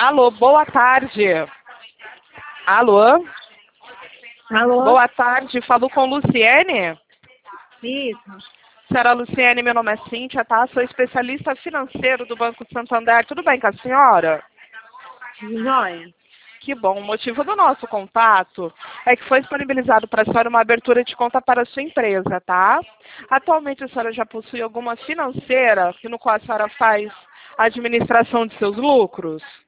Alô, boa tarde. Alô? Alô? Boa tarde, falo com Luciene? Isso. Senhora Luciene, meu nome é Cíntia, tá? Sou especialista financeiro do Banco Santander. Tudo bem com a senhora? Joia. Que bom. O motivo do nosso contato é que foi disponibilizado para a senhora uma abertura de conta para a sua empresa, tá? Atualmente a senhora já possui alguma financeira no qual a senhora faz a administração de seus lucros?